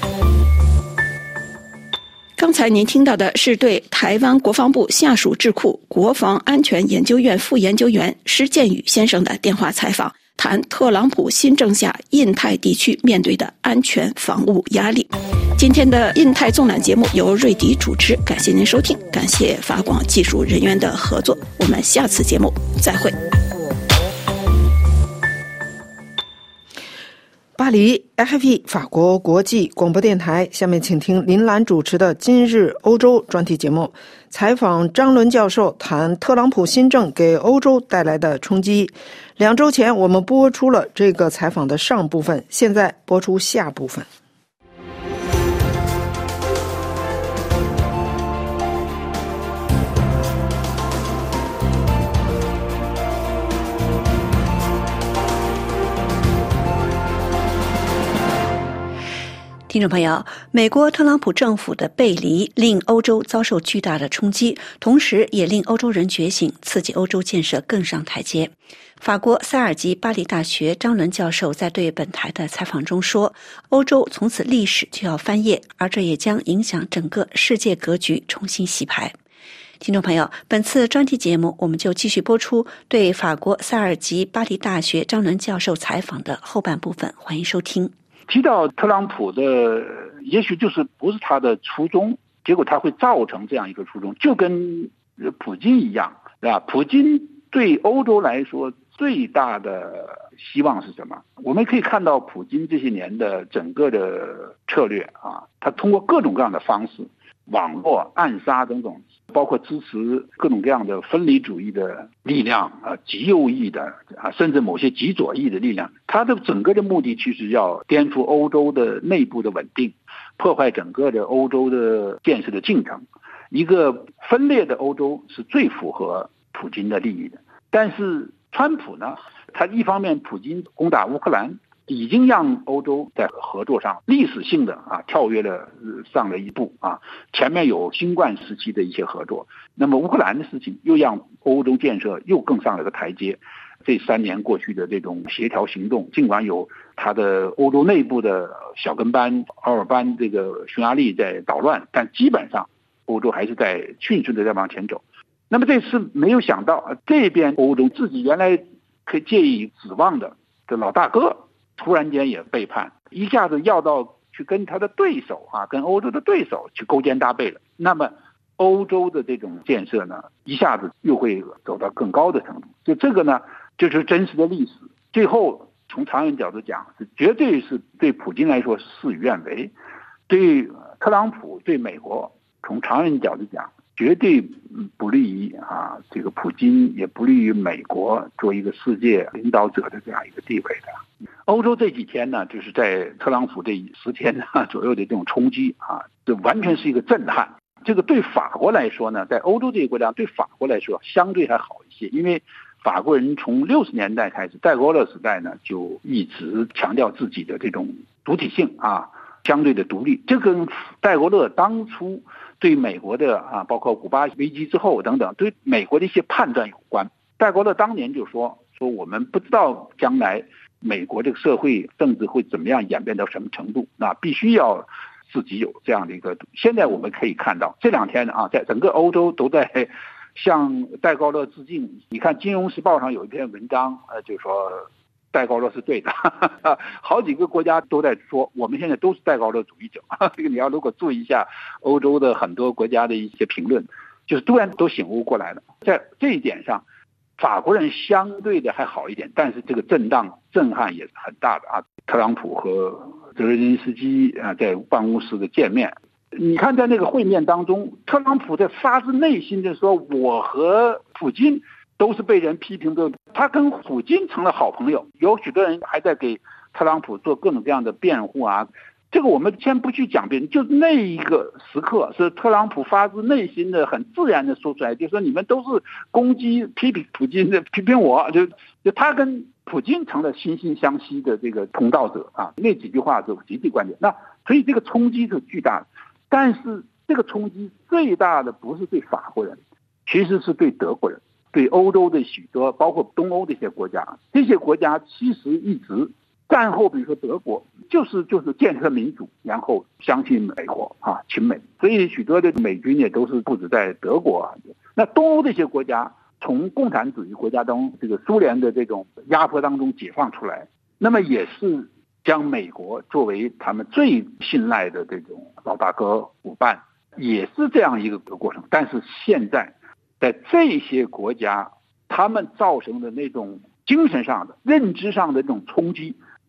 刚才您听到的是对台湾国防部下属智库国防安全研究院副研究员施建宇先生的电话采访，谈特朗普新政下印太地区面对的安全防务压力。今天的印太纵览节目由瑞迪主持，感谢您收听，感谢法广技术人员的合作，我们下次节目再会。
巴黎 RFI 法国国际广播电台，下面请听林兰主持的今日欧洲专题节目，采访张伦教授谈特朗普新政给欧洲带来的冲击。2周前我们播出了这个采访的上部分，现在播出下部分。
听众朋友，美国特朗普政府的背离令欧洲遭受巨大的冲击，同时也令欧洲人觉醒，刺激欧洲建设更上台阶。法国塞尔吉巴黎大学张伦教授在对本台的采访中说，欧洲从此历史就要翻页，而这也将影响整个世界格局重新洗牌。听众朋友，本次专题节目我们就继续播出对法国塞尔吉巴黎大学张伦教授采访的后半部分，欢迎收听。
提到特朗普的，也许就是不是他的初衷，结果他会造成这样一个初衷，就跟普京一样，是吧？普京对欧洲来说最大的希望是什么？我们可以看到普京这些年的整个的策略啊，他通过各种各样的方式，网络、暗杀等等，包括支持各种各样的分离主义的力量啊，极右翼的啊，甚至某些极左翼的力量。他的整个的目的其实要颠覆欧洲的内部的稳定，破坏整个的欧洲的建设的进程。一个分裂的欧洲是最符合普京的利益的。但是川普呢，他一方面普京攻打乌克兰，已经让欧洲在合作上历史性的跳跃了上了一步啊，前面有新冠时期的一些合作，那么乌克兰的事情又让欧洲建设又更上了个台阶。这3年过去的这种协调行动，尽管有他的欧洲内部的小跟班奥尔班这个匈牙利在捣乱，但基本上欧洲还是在迅速的在往前走。那么这次没有想到这边欧洲自己原来可以借以指望的这老大哥突然间也背叛，一下子要到去跟他的对手跟欧洲的对手去勾肩搭背了。那么欧洲的这种建设呢，一下子又会走到更高的程度。就这个呢，就是真实的历史。最后从长远角度讲，是绝对是对普京来说是事与愿违，对特朗普、对美国，从长远角度讲，绝对不利于这个普京，也不利于美国做一个世界领导者的这样一个地位的。欧洲这几天呢，就是在特朗普这10天左右的这种冲击这完全是一个震撼。这个对法国来说呢，在欧洲这些国家对法国来说相对还好一些，因为法国人从60年代开始，戴高乐时代呢就一直强调自己的这种主体性相对的独立。这跟戴高乐当初对美国的包括古巴危机之后等等，对美国的一些判断有关。戴高乐当年就说我们不知道将来美国这个社会政治会怎么样演变到什么程度，那必须要自己有这样的一个。现在我们可以看到这2天在整个欧洲都在向戴高乐致敬。你看《金融时报》上有一篇文章就说戴高乐是对的好几个国家都在说我们现在都是戴高乐主义者这个你要如果注意一下欧洲的很多国家的一些评论，就是突然都醒悟过来了。在这一点上法国人相对的还好一点，但是这个震撼也是很大的特朗普和泽连斯基在办公室的见面，你看在那个会面当中，特朗普在发自内心的说我和普京都是被人批评的，他跟普京成了好朋友。有许多人还在给特朗普做各种各样的辩护这个我们先不去讲别人，就那一个时刻是特朗普发自内心的很自然的说出来，就说你们都是攻击批评普京的，批评我，就他跟普京成了惺惺相惜的这个同道者那几句话是极其关键。那所以这个冲击是巨大的，但是这个冲击最大的不是对法国人，其实是对德国人，对欧洲的许多包括东欧的一些国家。这些国家其实一直战后比如说德国就是建设民主，然后相信美国亲美，所以许多的美军也都是布置在德国那东欧这些国家从共产主义国家中这个苏联的这种压迫当中解放出来，那么也是将美国作为他们最信赖的这种老大哥伙伴，也是这样一个过程。但是现在在这些国家他们造成的那种精神上的认知上的这种冲击，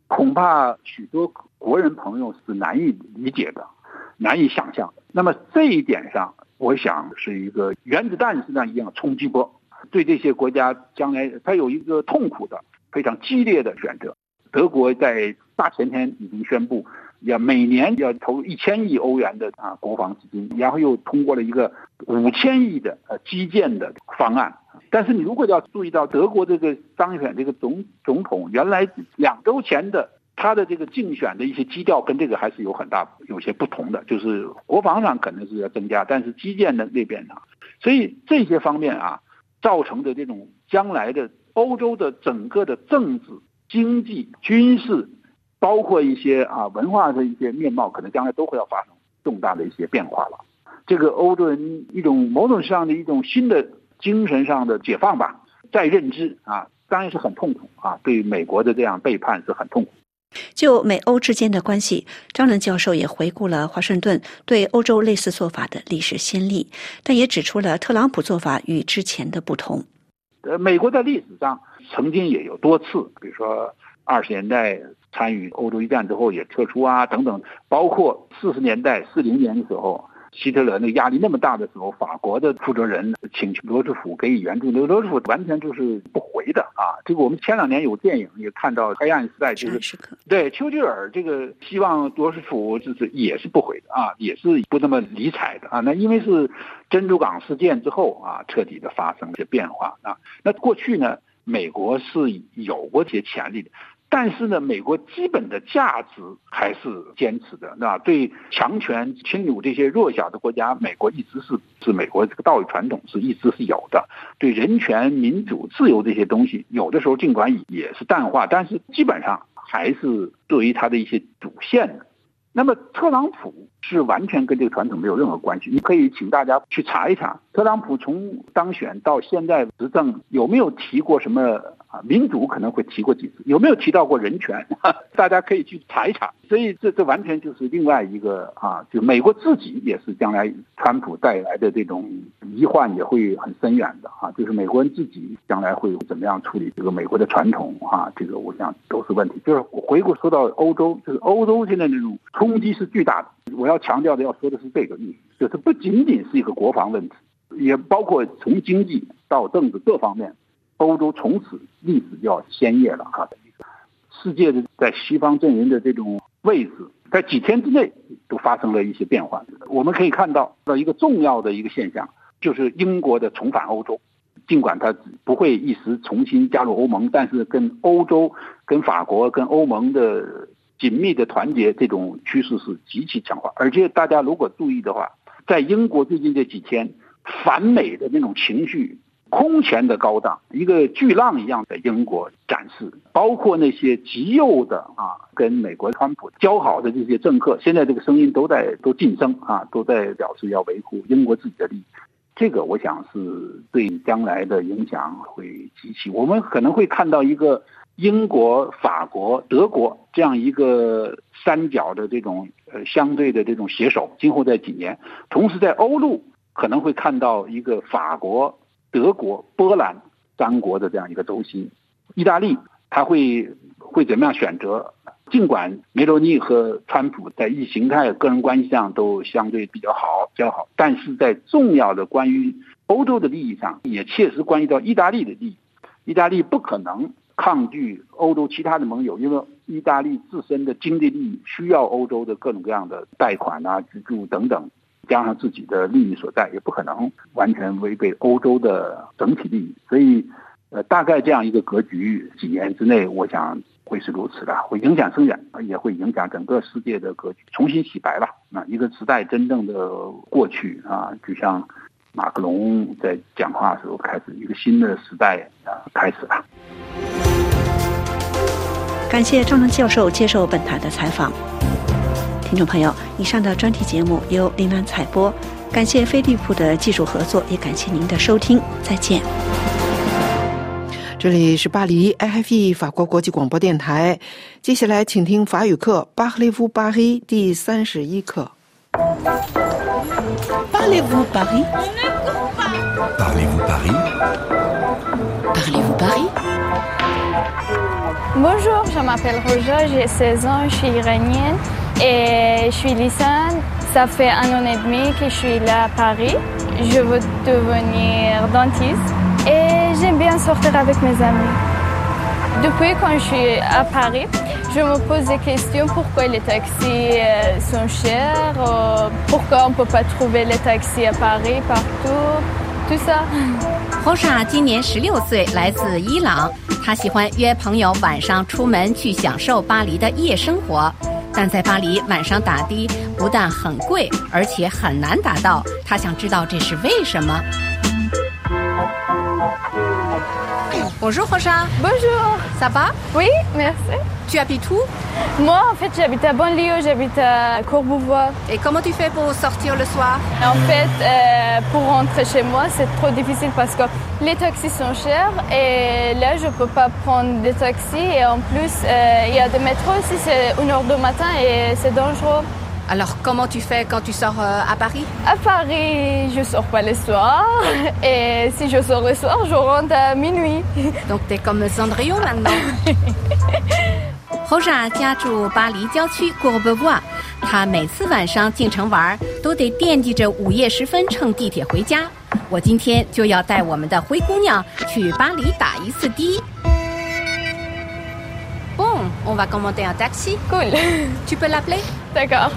恐怕许多国人朋友是难以理解的，难以想象的。那么这一点上，我想是一个原子弹实际上一样冲击波，对这些国家将来它有一个痛苦的、非常激烈的选择。德国在大前天已经宣布，要每年要投入1000亿欧元的国防基金，然后又通过了一个5000亿的基建的方案。但是你如果要注意到德国这个当选这个总统，原来2周前的他的这个竞选的一些基调跟这个还是有些不同的，就是国防上可能是要增加，但是基建的那边呢，所以这些方面造成的这种将来的欧洲的整个的政治、经济、军事，包括一些文化的一些面貌，可能将来都会要发生重大的一些变化了。这个欧洲人一种某种上的一种新的精神上的解放吧，再认知当然是很痛苦对美国的这样背叛是很痛苦。
就美欧之间的关系，张能教授也回顾了华盛顿对欧洲类似做法的历史先例，但也指出了特朗普做法与之前的不同。
美国在历史上曾经也有多次，比如说20年代参与欧洲一战之后也撤出等等，包括40年的时候，希特勒那个压力那么大的时候，法国的负责人请求罗斯福给予援助，罗斯福完全就是不回的这个我们前2年有电影也看到黑暗时代，就是对丘吉尔这个希望罗斯福就是也是不回的也是不那么理睬的那因为是珍珠港事件之后彻底的发生了些变化那过去呢，美国是有过这些潜力的。但是呢，美国基本的价值还是坚持的，对强权侵辱这些弱小的国家，美国一直是美国这个道义传统是一直是有的。对人权、民主、自由这些东西，有的时候尽管也是淡化，但是基本上还是对于他的一些主线的。那么特朗普是完全跟这个传统没有任何关系。你可以请大家去查一查，特朗普从当选到现在执政有没有提过什么民主，可能会提过几次，有没有提到过人权大家可以去查一查。所以这完全就是另外一个就美国自己也是将来川普带来的这种遗患也会很深远的就是美国人自己将来会怎么样处理这个美国的传统这个我想都是问题。就是回顾说到欧洲，就是欧洲现在这种冲击是巨大的。我要强调的要说的是这个意思，就是不仅仅是一个国防问题，也包括从经济到政治各方面，欧洲从此历史就要鲜艳了世界的在西方阵营的这种位置，在几天之内都发生了一些变化。我们可以看到一个重要的一个现象，就是英国的重返欧洲。尽管它不会一时重新加入欧盟，但是跟欧洲、跟法国、跟欧盟的紧密的团结这种趋势是极其强化。而且大家如果注意的话，在英国最近这几天反美的那种情绪空前的高涨，一个巨浪一样在英国展示。包括那些极右的跟美国川普交好的这些政客，现在这个声音都晋升都在表示要维护英国自己的利益。这个我想是对将来的影响会极其，我们可能会看到一个英国、法国、德国这样一个三角的这种相对的这种携手，今后在几年。同时在欧陆可能会看到一个法国、德国、波兰三国的这样一个轴心。意大利他会怎么样选择？尽管梅洛尼和川普在意识形态、个人关系上都相对比较好，但是在重要的关于欧洲的利益上，也切实关系到意大利的利益。意大利不可能抗拒欧洲其他的盟友，因为意大利自身的经济利益需要欧洲的各种各样的贷款资助等等，加上自己的利益所在，也不可能完全违背欧洲的整体利益。所以大概这样一个格局，几年之内我想会是如此的，会影响深远，也会影响整个世界的格局，重新洗白了。一个时代真正的过去就像马克龙在讲话的时候开始，一个新的时代开始了。
感谢张能教授接受本台的采访。听众朋友，以上的专题节目由林兰采播，感谢飞利浦的技术合作，也感谢您的收听，再见。
这里是巴黎 RFI 法国国际广播电台，接下来请听法语课Parlez-vous Paris 第31课。
Parlez-vous Paris? Parlez-vous Paris? Parlez-vous Paris? Bonjour, je m'appelle Roja, j'ai 16 ans, je suis iranienne et je suis lycéenne. Ça fait 1 an et demi que je suis là à Paris. Je veux devenir dentiste et j'aime bien sortir avec mes amis. Depuis quand je suis à Paris, je me pose des questions pourquoi les taxis sont chers, pourquoi on ne peut pas trouver les taxis à Paris partout, tout ça.
Roja 今年16岁，来自伊朗。她喜欢约朋友晚上出门去享受巴黎的夜生活，但在巴黎晚上打的不但很贵，而且很难打到。她想知道这是为什么。Bonjour Roja.
Bonjour.
Ça va?
Oui, merci.
Tu habites où?
Moi, en fait, j'habite à Banlieue, j'habite à Courbevoie.
Et comment tu fais pour sortir le soir?
En fait, pour rentrer chez moi, c'est trop difficile parce que les taxis sont chers et là, je peux pas prendre des taxis. Et en plus, il y a des métros aussi, c'est 1h du matin et c'est dangereux.
Alors, comment tu fais quand tu sors à Paris?
À Paris, je sors pas le soir. Et si je sors le soir, je rentre à minuit.
Donc, t'es comme Cendrillon maintenant. Roja 家住巴黎郊区 Courbevoie， 她每次晚上进城玩都得惦记着午夜时分乘地铁回家。我今天就要带我们的灰姑娘去巴黎打一次的。Bon, on va commander un taxi.
Cool.
Tu peux l'appeler?
D'accord.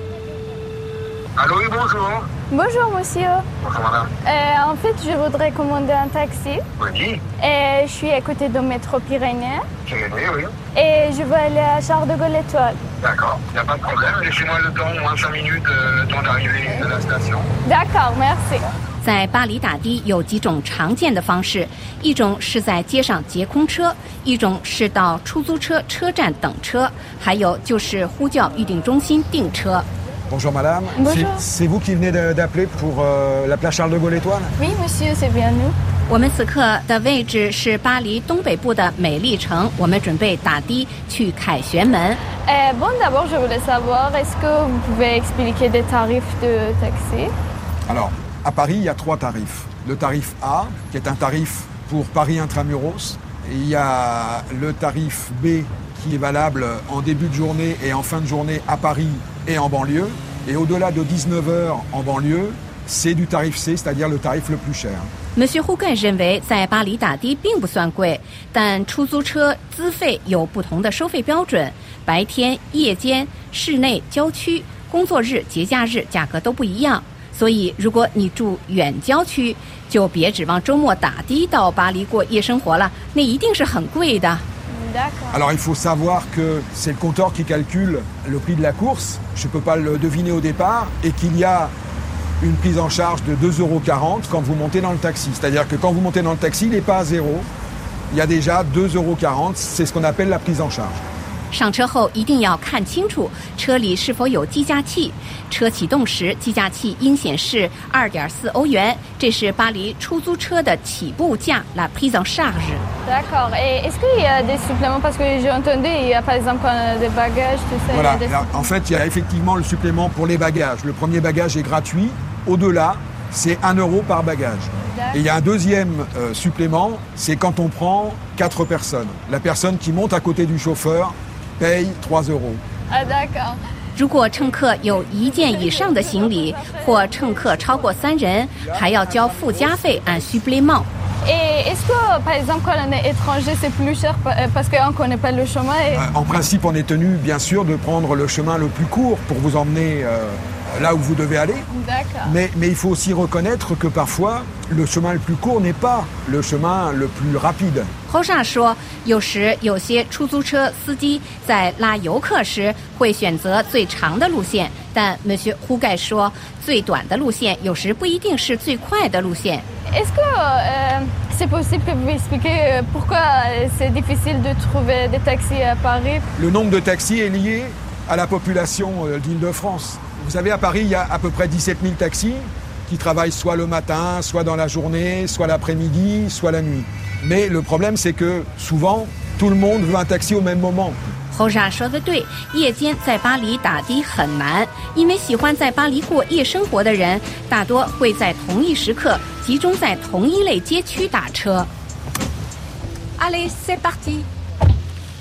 Allô, oui, bonjour.
Bonjour, monsieur.
Bonjour, madame.
En fait, je voudrais commander un taxi.
Oui.
Et je suis à côté du métro Pyrénées.
Pyrénées, oui.
Et je veux aller à Charles de Gaulle Étoile.
D'accord, il n'y a pas de problème. Laissez-moi le temps, moins 5 minutes, le temps d'arrivée de la station.
D'accord, merci.
在巴黎打的有几种常见的方式，一种是在街上截空车，一种是到出租车车站等车，还有就是呼叫预订中心订车。
Bonjour madame.
Bonjour.
C'est vous qui venez d'appeler pour la place Charles de Gaulle Étoile?
Oui, monsieur, c'est bien nous.
我们此刻的位置是巴黎东北部的美丽城，我们准备打的去凯旋门。
Bon, d'abord, je voulais savoir, est-ce que vous pouvez expliquer des tarifs de taxi?
Alors, à Paris, il y a 3 tarifs. Le tarif A, qui est un tarif pour Paris Intramuros. Et il y a le tarif B, qui est valable en début de journée et en fin de journée à Paris et en banlieue. Et au-delà de 19h en banlieue, c'est du tarif C, c'est-à-dire le tarif le plus cher.
Monsieur Huguet 认为，在巴黎打的并不算贵，但出租车资费有不同的收费标准，白天、夜间、室内、郊区、工作日、节假日价格都不一样。所以，如果你住远郊区，就别指望周末打的到巴黎过夜生活了，那一定是很贵的。
Alors il faut savoir que c'est le compteur qui calcule le prix de la course. Je ne peux pas le deviner au départ et qu'il y a une prise en charge de 2,40 € quand vous montez dans le taxi. C'est-à-dire que quand vous montez dans le taxi, il n'est pas à 0. Il y a déjà 2,40 €. C'est ce qu'on appelle la prise en charge.
上车后一定要看清楚车里是否有计价器，车启动时计价器应显示2.4欧元，这是巴黎出租车的起步价 la prise en charge.
D'accord. Et est-ce qu'il y a des suppléments? Parce que j'ai entendu, il y a par exemple quand on a des bagages, tout ça.
Voilà. En fait, il y a effectivement le supplément pour les bagages. Le premier bagage est gratuit. Au-delà, c'est 1 € par bagage. Et il y a un deuxième supplément, c'est quand on prend 4 personnes. La personne qui monte à côté du chauffeur paye 3 €.
Ah, d'accord.
如果乘客有1件以上的行李，或乘客超过3人，还要交附加费 un supplément.
Et est-ce que, par exemple, quand on est étranger, c'est plus cher parce qu'on ne connaît pas le chemin
En principe, on est tenu, bien sûr, de prendre le chemin le plus court pour vous emmener là où vous devez aller.
D'accord.
Mais il faut aussi reconnaître que parfois, le chemin le plus court n'est pas le chemin le plus rapide.
Roja 说，有时有些出租车司机在拉游客时会选择最长的路线，但 Monsieur Huguet 说，最短的路线有时不一定是最快的路线。
Est-ce que c'est possible que vous expliquiez pourquoi c'est difficile de trouver des taxis à Paris?
Le nombre de taxis est lié à la population d'Île-de-France. Vous savez, à Paris, il y a à peu près 17 000 taxis qui travaillent soit le matin, soit dans la journée, soit l'après-midi, soit la nuit. Mais le problème, c'est que souvent, tout le monde veut un taxi au même moment.
Roja 说的对，夜间在巴黎打的很难，因为喜欢在巴黎过夜生活的人，大多会在同一时刻集中在同一类街区打车。Allez, c'est parti.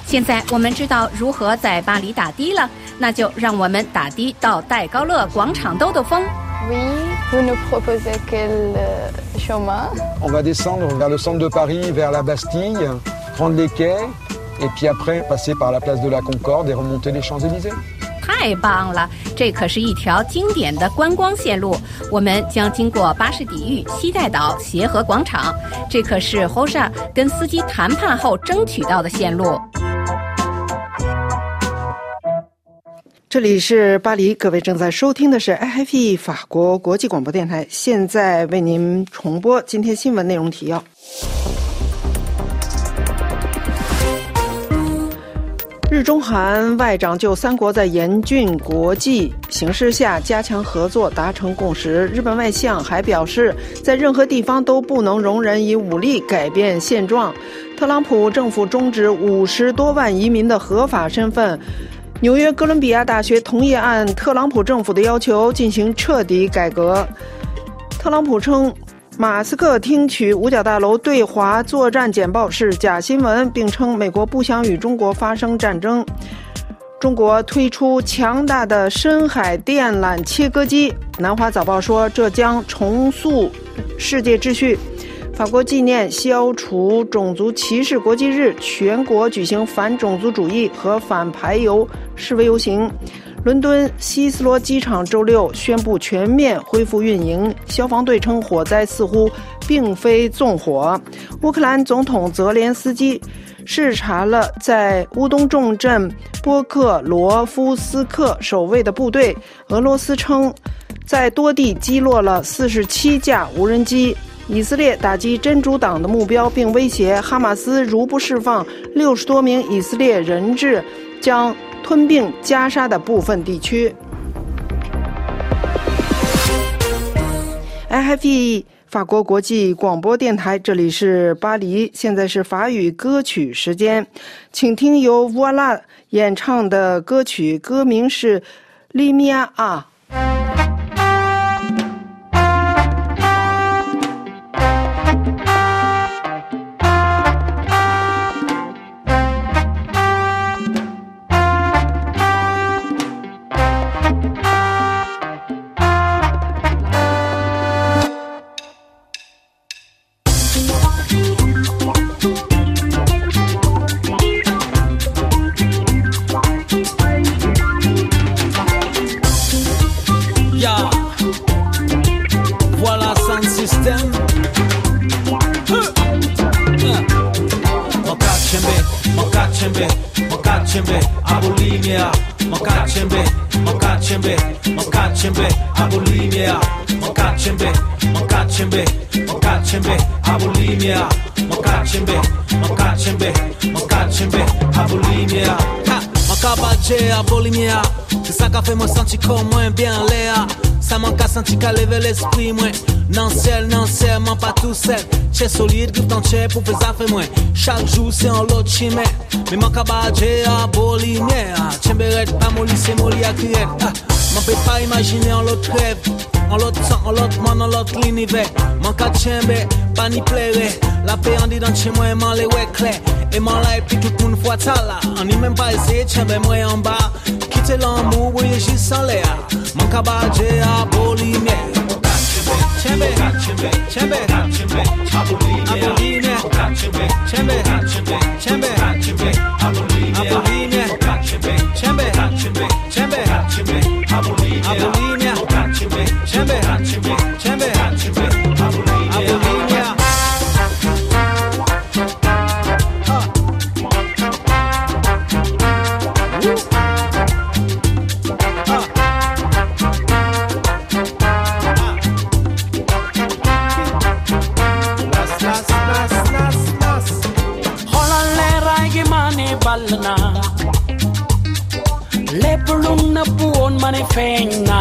现在我们知道如何在巴黎打的了，那就让我们打的到戴高乐广场兜兜风。
Oui, vous nous proposez quel chemin?
On va descendre vers le centre de Paris, vers la Bastille, prendre les quais, et puis après passer par la place de la Concorde et remonter les Champs-Élysées.
太棒了，这可是一条经典的观光线路。我们将经过巴士底狱、西带岛、协和广场，这可是 Rosa 跟司机谈判后争取到的线路。
这里是巴黎，各位正在收听的是 RFI 法国国际广播电台，现在为您重播今天新闻内容提要。日中韩外长就三国在严峻国际形势下加强合作达成共识。日本外相还表示，在任何地方都不能容忍以武力改变现状。特朗普政府终止50多万移民的合法身份。纽约哥伦比亚大学同意按特朗普政府的要求进行彻底改革。特朗普称马斯克听取五角大楼对华作战简报是假新闻，并称美国不想与中国发生战争。中国推出强大的深海电缆切割机，南华早报说这将重塑世界秩序。法国纪念消除种族歧视国际日，全国举行反种族主义和反排犹示威游行。伦敦希斯罗机场周六宣布全面恢复运营，消防队称火灾似乎并非纵火。乌克兰总统泽连斯基视察了在乌东重镇波克罗夫斯克守卫的部队。俄罗斯称在多地击落了47架无人机。以色列打击真主党的目标，并威胁哈马斯如不释放60多名以色列人质，将吞并加沙的部分地区。RFI 法国国际广播电台，这里是巴黎，现在是法语歌曲时间，请听由 Voila 演唱的歌曲，歌名是 Lumière
Bulimia, c'est ça qu'a fait moi sentir comme moins bien l'air. Ça manque à sentir qu'à lever l'esprit moins. Non seulement pas tout seul. T'es solide, griffe dans t'es pour faire ça fait moins. Chaque jour c'est en l'autre chimé. Mais manque à badger à Bulimia. T'emberet pas molly, c'est molly à crier. M'en peut pas imaginer en l'autre rêve. En l'autre sang, en l'autre monde, en l'autre l'univers. Manque à t'embrer, pas ni plairer. La paix en dit dans chez moi, m'en les ouais clair. Et m'en là et puis tout le monde voit ça là. On n'y même pas essayé de t'embrer moi en bas. Quitter l'amour, oui, j'y sens l'air. Manque à badger à Bulimia. T'embrer, t'embrer, t'embrer, t'embrer. À Bulimia. T'embrer, t'embrer, t'embrer, t'embrer. À Bulimia. T'embrer, t'embrer, t'embrer, t'embrer. À Bulimia. T'embrer, t'embrer, t'embrer. À Bulimia.
Lepulun na buon manifeng na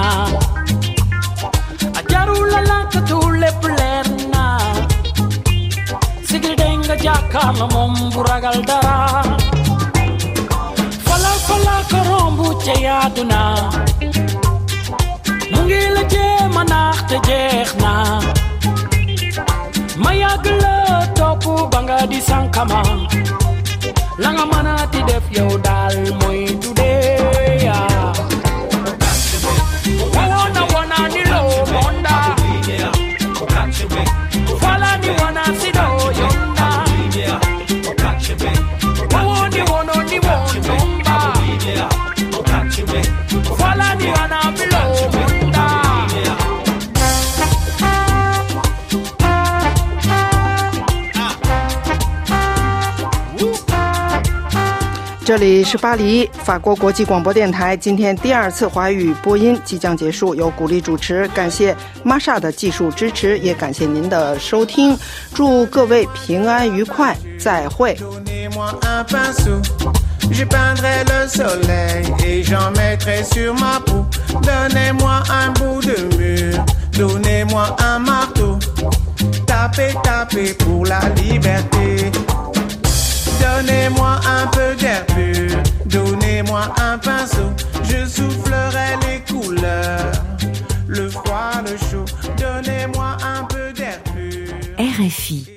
Ajarula la katu lepuler na Sigridenga jakala momburagal dara Fala fala karombu cheyaduna Mungila je manachte jehna Mayagla topu banga di sankama Langa manati def yow dal moy today ya. Wana ni lo monda. Fala ni wana sido yonda. Woni wono ni wonda. Fala ni wana bilo monda.
这里是巴黎，法国国际广播电台。今天第2次华语播音即将结束，由鼓励主持，感谢玛莎的技术支持，也感谢您的收听，祝各位平安愉快，再会。
Je peindrai le soleil et j'en mettrai sur ma peau. Donnez-moi un bout de mur, donnez-moi un marteau. Tapez, tapez pour la liberté. Donnez-moi un peu d'air pur, donnez-moi un pinceau. Je soufflerai les couleurs, le froid, le chaud. Donnez-moi un peu d'air pur.
RFI